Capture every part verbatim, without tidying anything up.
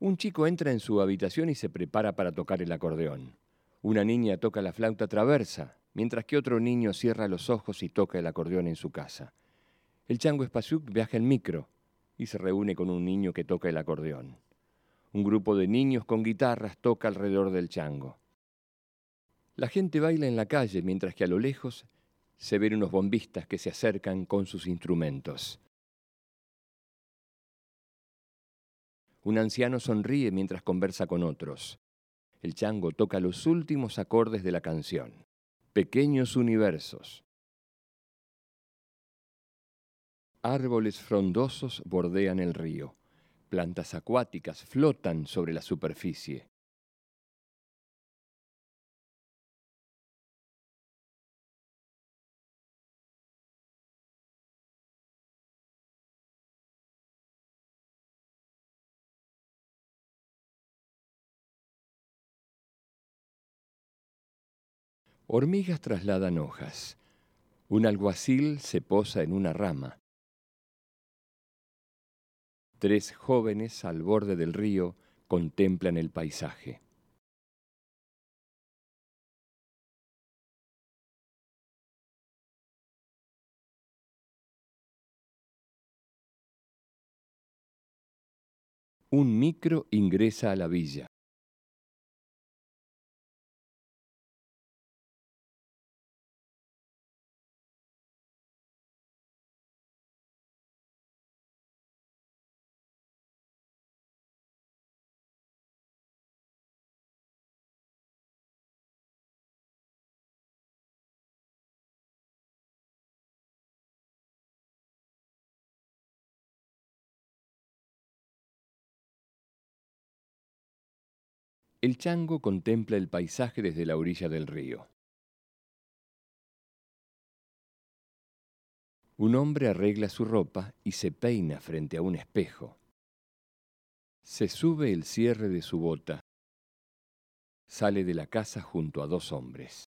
Un chico entra en su habitación y se prepara para tocar el acordeón. Una niña toca la flauta traversa, mientras que otro niño cierra los ojos y toca el acordeón en su casa. El chango Spasiuk viaja en micro y se reúne con un niño que toca el acordeón. Un grupo de niños con guitarras toca alrededor del chango. La gente baila en la calle, mientras que a lo lejos se ven unos bombistas que se acercan con sus instrumentos. Un anciano sonríe mientras conversa con otros. El chango toca los últimos acordes de la canción. Pequeños universos. Árboles frondosos bordean el río. Plantas acuáticas flotan sobre la superficie. Hormigas trasladan hojas. Un alguacil se posa en una rama. Tres jóvenes al borde del río contemplan el paisaje. Un micro ingresa a la villa. El chango contempla el paisaje desde la orilla del río. Un hombre arregla su ropa y se peina frente a un espejo. Se sube el cierre de su bota. Sale de la casa junto a dos hombres.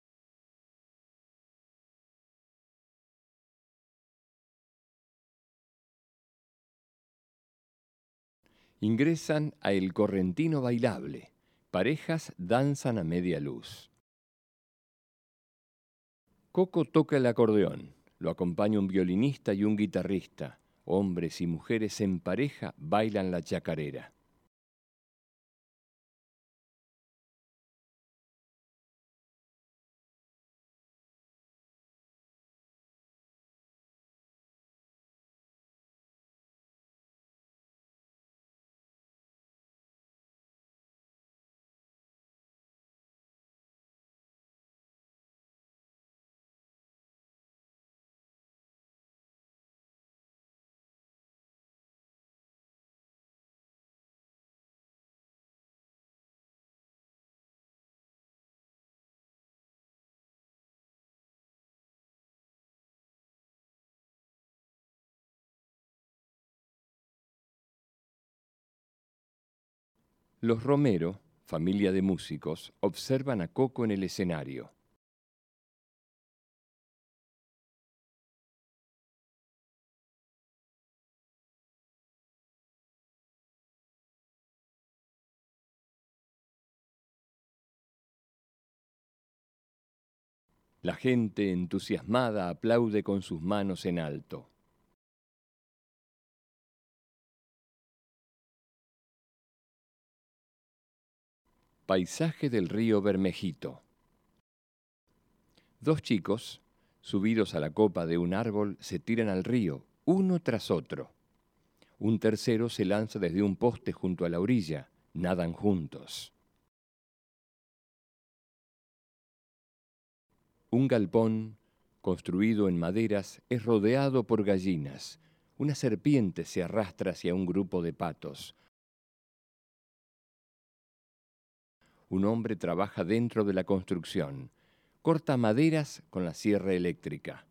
Ingresan a El Correntino Bailable. Parejas danzan a media luz. Coco toca el acordeón. Lo acompaña un violinista y un guitarrista. Hombres y mujeres en pareja bailan la chacarera. Los Romero, familia de músicos, observan a Coco en el escenario. La gente entusiasmada aplaude con sus manos en alto. Paisaje del río Bermejito. Dos chicos, subidos a la copa de un árbol, se tiran al río, uno tras otro. Un tercero se lanza desde un poste junto a la orilla. Nadan juntos. Un galpón, construido en maderas, es rodeado por gallinas. Una serpiente se arrastra hacia un grupo de patos. Un hombre trabaja dentro de la construcción. Corta maderas con la sierra eléctrica.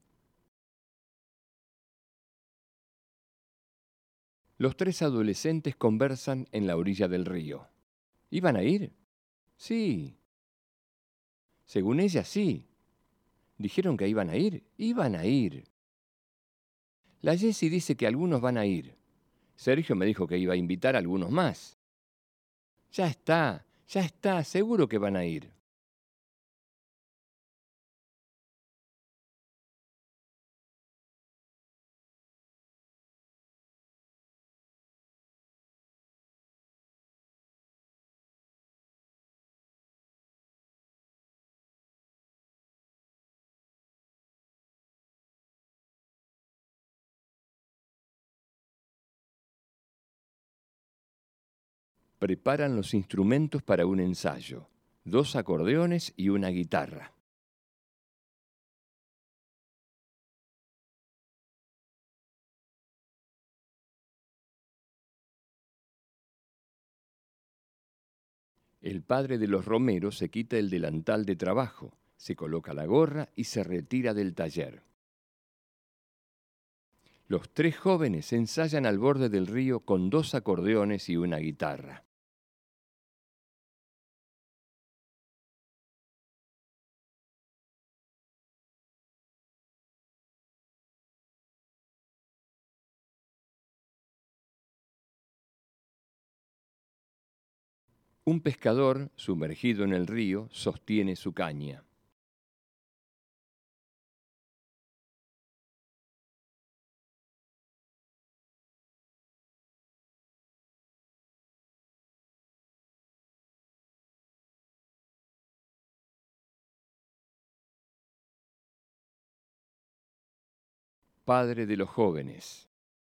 Los tres adolescentes conversan en la orilla del río. ¿Iban a ir? Sí. Según ella, sí. ¿Dijeron que iban a ir? Iban a ir. La Jessie dice que algunos van a ir. Sergio me dijo que iba a invitar a algunos más. Ya está, ya está, seguro que van a ir. Preparan los instrumentos para un ensayo, dos acordeones y una guitarra. El padre de los romeros se quita el delantal de trabajo, se coloca la gorra y se retira del taller. Los tres jóvenes ensayan al borde del río con dos acordeones y una guitarra. Un pescador, sumergido en el río, sostiene su caña. Padre de los jóvenes.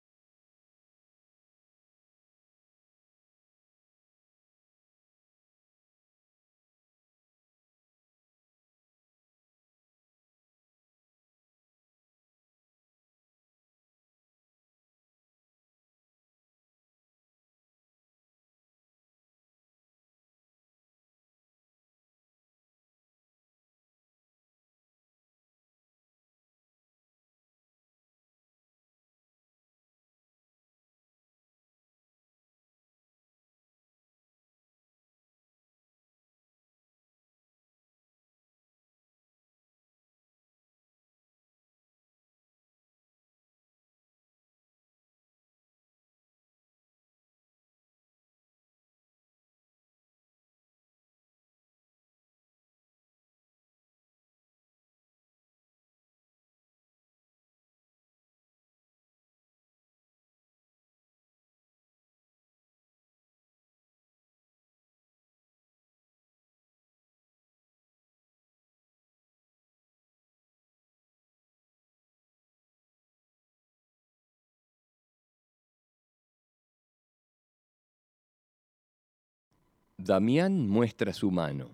Damián muestra su mano.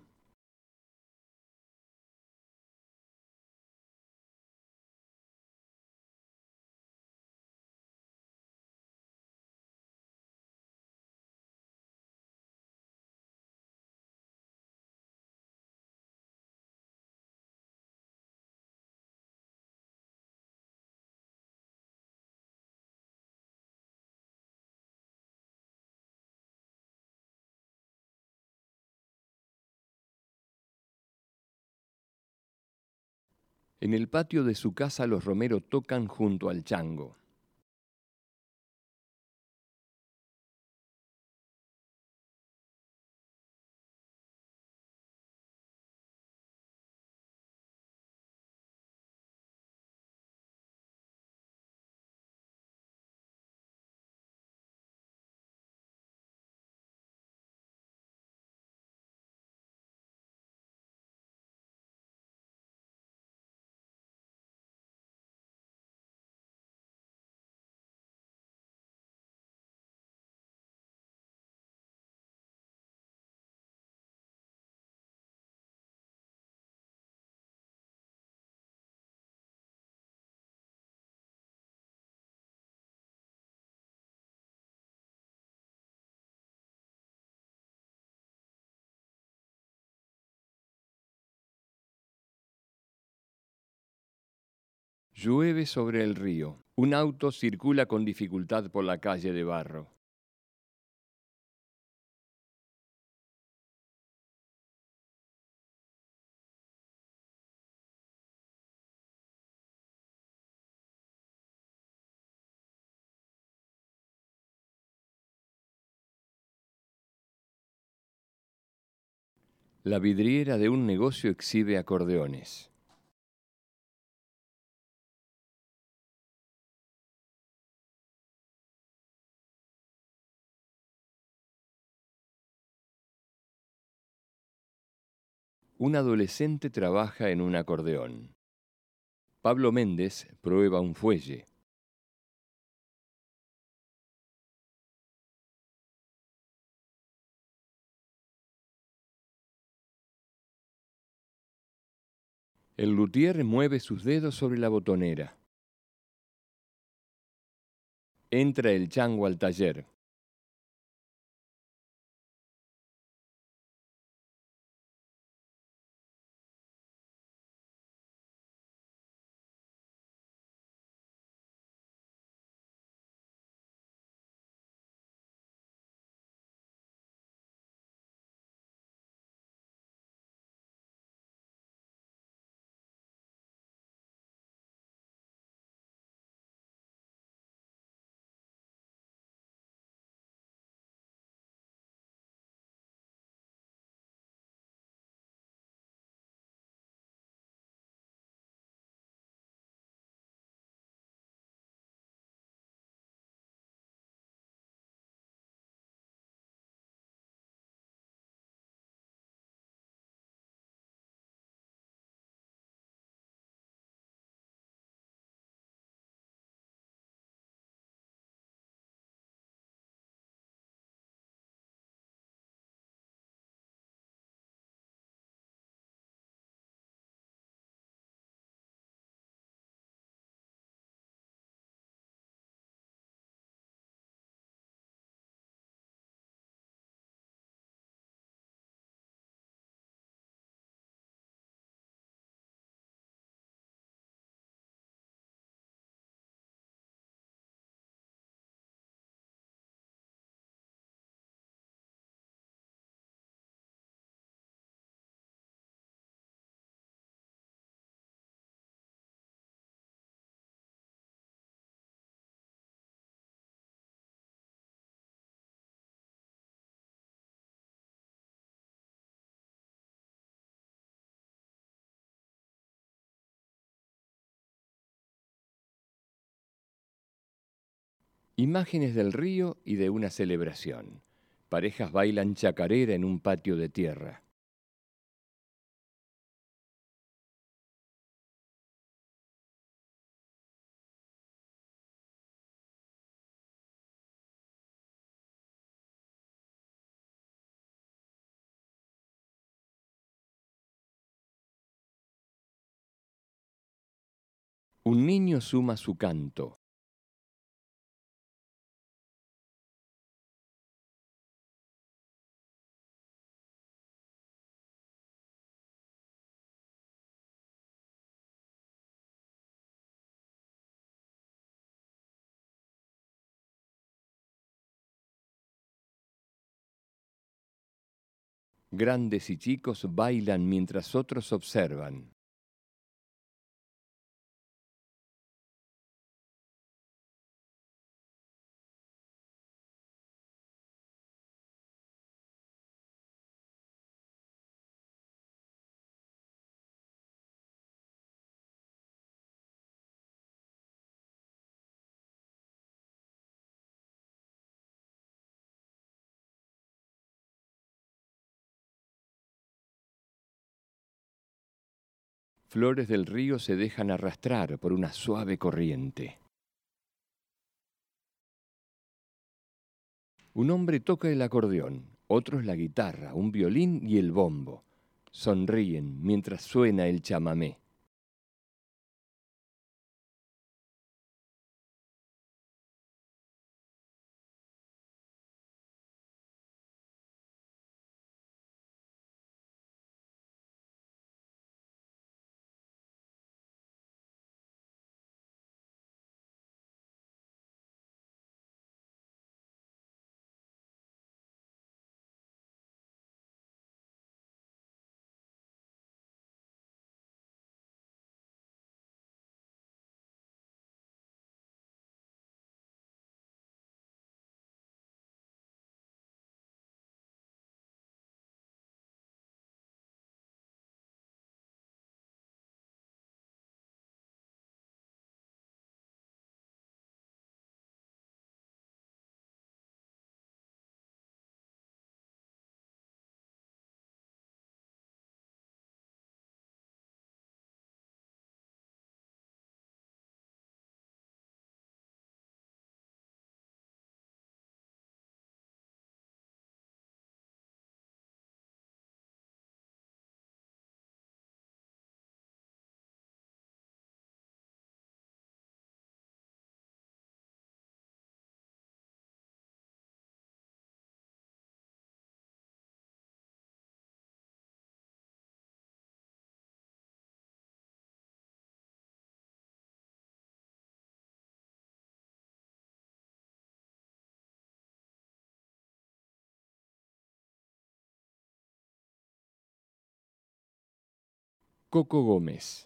En el patio de su casa los Romero tocan junto al chango. Llueve sobre el río. Un auto circula con dificultad por la calle de barro. La vidriera de un negocio exhibe acordeones. Un adolescente trabaja en un acordeón. Pablo Méndez prueba un fuelle. El luthier mueve sus dedos sobre la botonera. Entra el chango al taller. Imágenes del río y de una celebración. Parejas bailan chacarera en un patio de tierra. Un niño suma su canto. Grandes y chicos bailan mientras otros observan. Flores del río se dejan arrastrar por una suave corriente. Un hombre toca el acordeón, otros la guitarra, un violín y el bombo. Sonríen mientras suena el chamamé. Coco Gómez.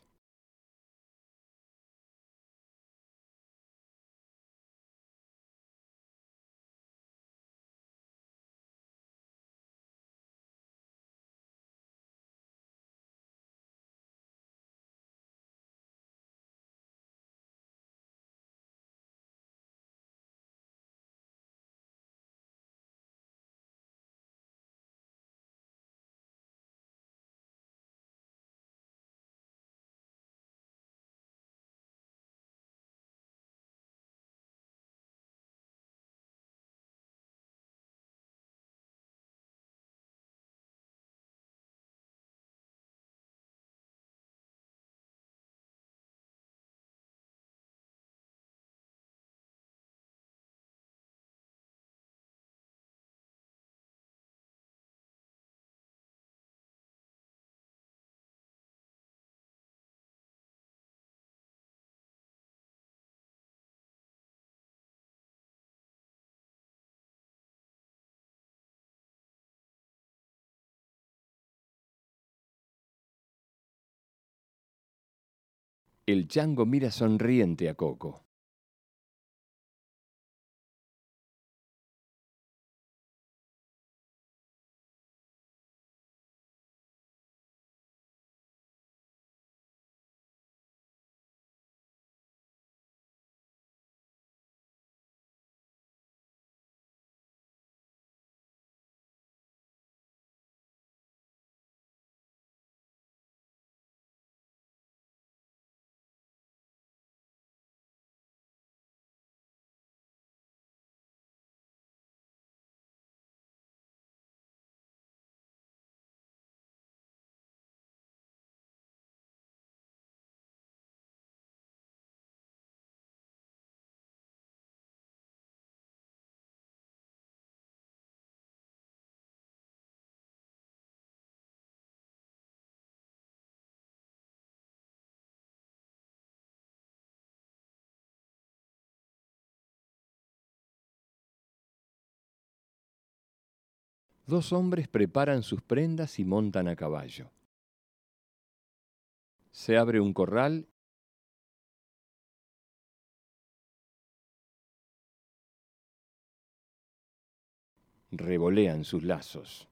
El chango mira sonriente a Coco. Dos hombres preparan sus prendas y montan a caballo. Se abre un corral revolean sus lazos.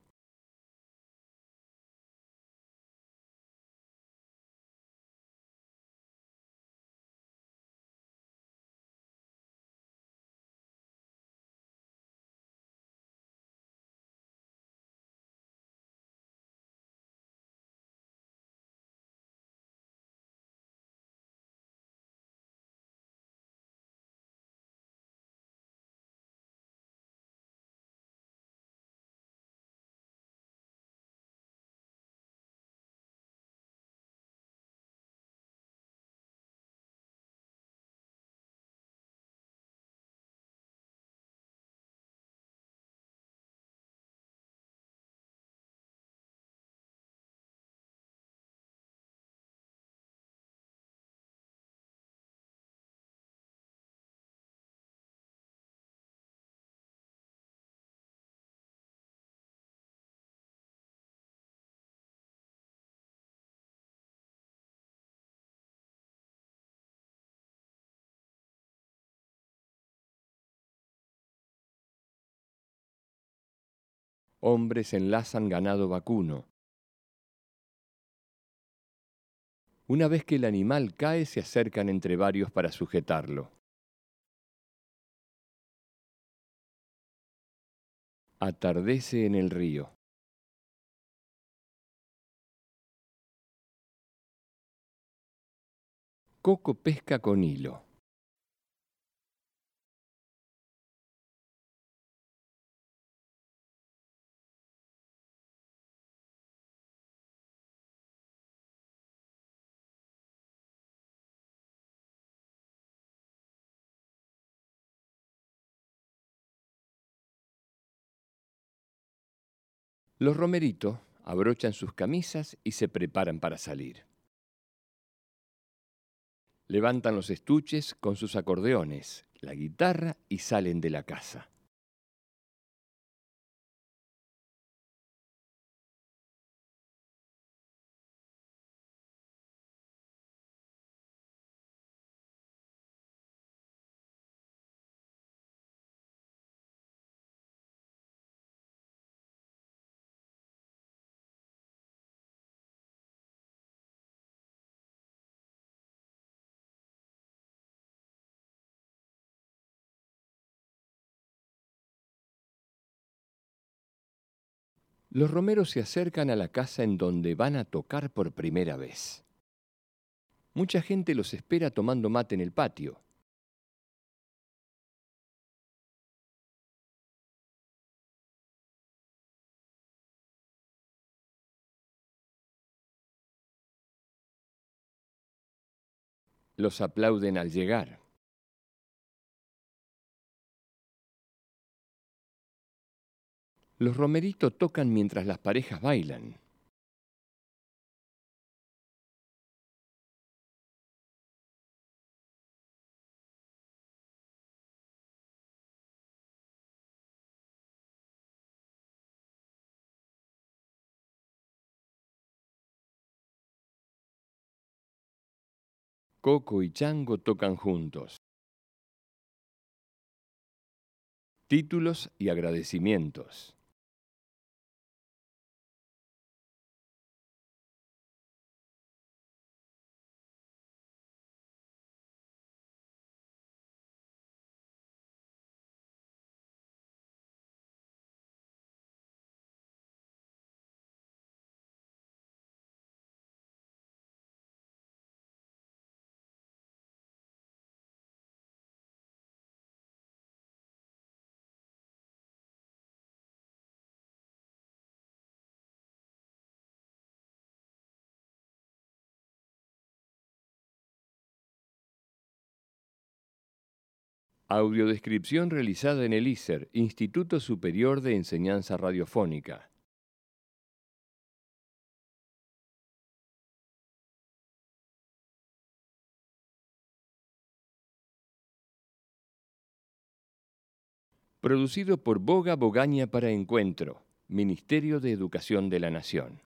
Hombres enlazan ganado vacuno. Una vez que el animal cae, se acercan entre varios para sujetarlo. Atardece en el río. Coco pesca con hilo. Los romeritos abrochan sus camisas y se preparan para salir. Levantan los estuches con sus acordeones, la guitarra y salen de la casa. Los romeros se acercan a la casa en donde van a tocar por primera vez. Mucha gente los espera tomando mate en el patio. Los aplauden al llegar. Los romeritos tocan mientras las parejas bailan. Coco y Chango tocan juntos. Títulos y agradecimientos. Audiodescripción realizada en el I S E R, Instituto Superior de Enseñanza Radiofónica. Producido por Boga Bogaña para Encuentro, Ministerio de Educación de la Nación.